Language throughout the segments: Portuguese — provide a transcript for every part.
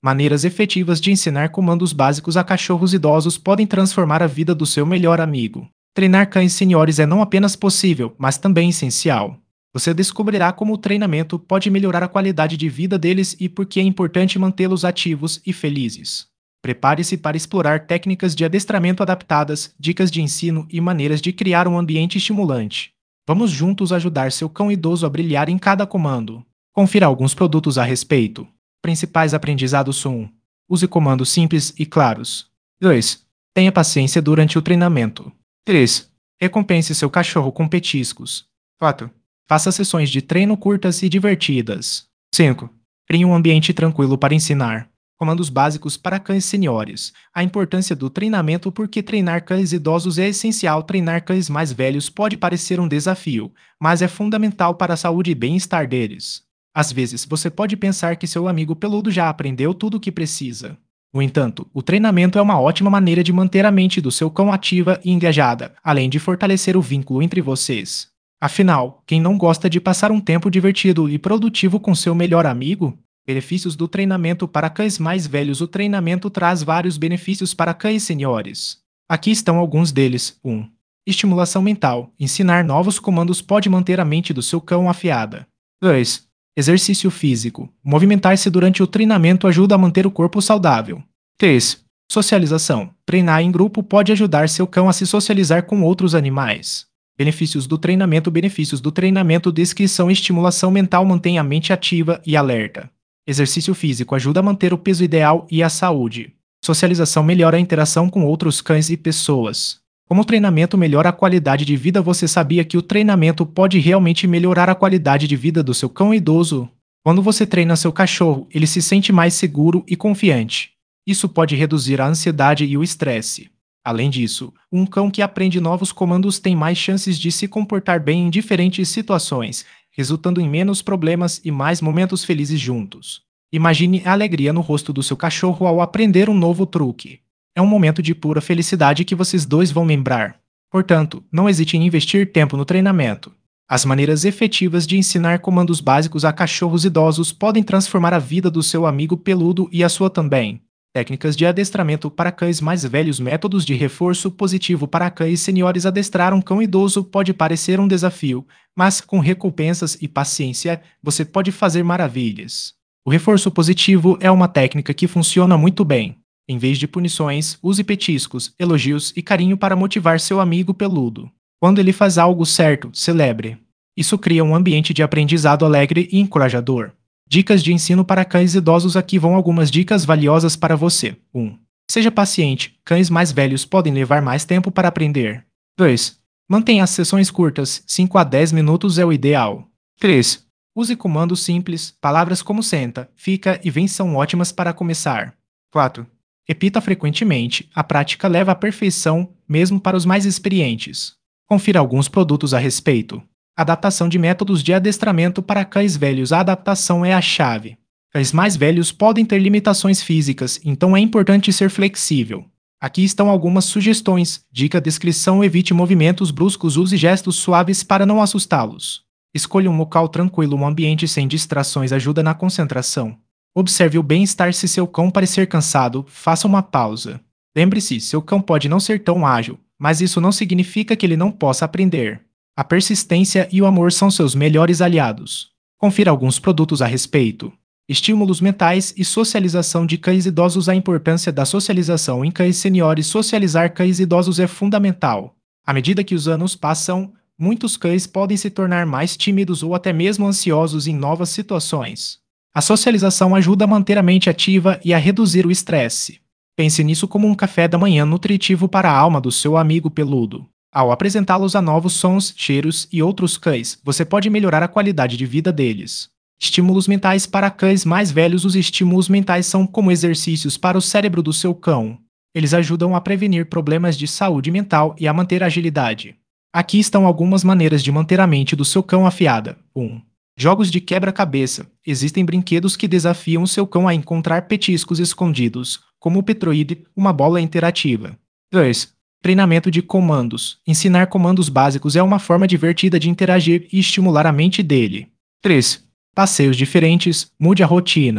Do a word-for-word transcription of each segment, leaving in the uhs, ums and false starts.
Maneiras efetivas de ensinar comandos básicos a cachorros idosos podem transformar a vida do seu melhor amigo. Treinar cães seniores é não apenas possível, mas também essencial. Você descobrirá como o treinamento pode melhorar a qualidade de vida deles e por que é importante mantê-los ativos e felizes. Prepare-se para explorar técnicas de adestramento adaptadas, dicas de ensino e maneiras de criar um ambiente estimulante. Vamos juntos ajudar seu cão idoso a brilhar em cada comando. Confira alguns produtos a respeito. Principais aprendizados são: um. Use comandos simples e claros. dois. Tenha paciência durante o treinamento. três. Recompense seu cachorro com petiscos. quatro. Faça sessões de treino curtas e divertidas. cinco. Crie um ambiente tranquilo para ensinar. Comandos básicos para cães seniores. A importância do treinamento. Porque treinar cães idosos é essencial. Treinar cães mais velhos pode parecer um desafio, mas é fundamental para a saúde e bem-estar deles. Às vezes, você pode pensar que seu amigo peludo já aprendeu tudo o que precisa. No entanto, o treinamento é uma ótima maneira de manter a mente do seu cão ativa e engajada, além de fortalecer o vínculo entre vocês. Afinal, quem não gosta de passar um tempo divertido e produtivo com seu melhor amigo? Benefícios do treinamento para cães mais velhos. O treinamento traz vários benefícios para cães seniores. Aqui estão alguns deles. um. Estimulação mental. Ensinar novos comandos pode manter a mente do seu cão afiada. dois. Exercício físico. Movimentar-se durante o treinamento ajuda a manter o corpo saudável. três. Socialização. Treinar em grupo pode ajudar seu cão a se socializar com outros animais. Benefícios do treinamento. Benefícios do treinamento. Descrição. Estimulação mental mantém a mente ativa e alerta. Exercício físico ajuda a manter o peso ideal e a saúde. Socialização melhora a interação com outros cães e pessoas. Como o treinamento melhora a qualidade de vida? Você sabia que o treinamento pode realmente melhorar a qualidade de vida do seu cão idoso? Quando você treina seu cachorro, ele se sente mais seguro e confiante. Isso pode reduzir a ansiedade e o estresse. Além disso, um cão que aprende novos comandos tem mais chances de se comportar bem em diferentes situações, resultando em menos problemas e mais momentos felizes juntos. Imagine a alegria no rosto do seu cachorro ao aprender um novo truque. É um momento de pura felicidade que vocês dois vão lembrar. Portanto, não hesite em investir tempo no treinamento. As maneiras efetivas de ensinar comandos básicos a cachorros idosos podem transformar a vida do seu amigo peludo e a sua também. Técnicas de adestramento para cães mais velhos. Métodos de reforço positivo para cães seniores. Adestrar um cão idoso pode parecer um desafio, mas com recompensas e paciência, você pode fazer maravilhas. O reforço positivo é uma técnica que funciona muito bem. Em vez de punições, use petiscos, elogios e carinho para motivar seu amigo peludo. Quando ele faz algo certo, celebre. Isso cria um ambiente de aprendizado alegre e encorajador. Dicas de ensino para cães idosos. Aqui vão algumas dicas valiosas para você. um. Seja paciente. Cães mais velhos podem levar mais tempo para aprender. dois. Mantenha as sessões curtas. cinco a dez minutos é o ideal. três. Use comandos simples. Palavras como senta, fica e vem são ótimas para começar. quatro. Repita frequentemente. A prática leva à perfeição, mesmo para os mais experientes. Confira alguns produtos a respeito. Adaptação de métodos de adestramento para cães velhos. A adaptação é a chave. Cães mais velhos podem ter limitações físicas, então é importante ser flexível. Aqui estão algumas sugestões. Dica: descrição: evite movimentos bruscos, use gestos suaves para não assustá-los. Escolha um local tranquilo, um ambiente sem distrações ajuda na concentração. Observe o bem-estar. Se seu cão parecer cansado, faça uma pausa. Lembre-se, seu cão pode não ser tão ágil, mas isso não significa que ele não possa aprender. A persistência e o amor são seus melhores aliados. Confira alguns produtos a respeito. Estímulos mentais e socialização de cães idosos. A importância da socialização em cães seniores. Socializar cães idosos é fundamental. À medida que os anos passam, muitos cães podem se tornar mais tímidos ou até mesmo ansiosos em novas situações. A socialização ajuda a manter a mente ativa e a reduzir o estresse. Pense nisso como um café da manhã nutritivo para a alma do seu amigo peludo. Ao apresentá-los a novos sons, cheiros e outros cães, você pode melhorar a qualidade de vida deles. Estímulos mentais para cães mais velhos. Os estímulos mentais são como exercícios para o cérebro do seu cão. Eles ajudam a prevenir problemas de saúde mental e a manter a agilidade. Aqui estão algumas maneiras de manter a mente do seu cão afiada. um. Jogos de quebra-cabeça. Existem brinquedos que desafiam o seu cão a encontrar petiscos escondidos, como o Petroid, uma bola interativa. dois. Treinamento de comandos. Ensinar comandos básicos é uma forma divertida de interagir e estimular a mente dele. três. Passeios diferentes. Mude a rotina.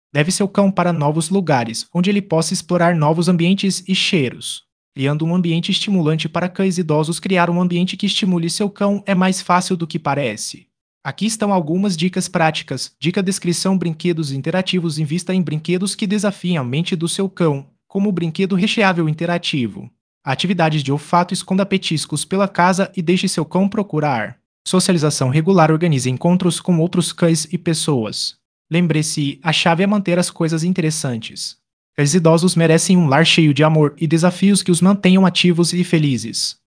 Leve seu cão para novos lugares, onde ele possa explorar novos ambientes e cheiros. Criando um ambiente estimulante para cães idosos, criar um ambiente que estimule seu cão é mais fácil do que parece. Aqui estão algumas dicas práticas. Dica: descrição: brinquedos interativos. Invista em brinquedos que desafiem a mente do seu cão, como o brinquedo recheável interativo. Atividades de olfato: esconda petiscos pela casa e deixe seu cão procurar. Socialização regular: organize encontros com outros cães e pessoas. Lembre-se, a chave é manter as coisas interessantes. Cães idosos merecem um lar cheio de amor e desafios que os mantenham ativos e felizes.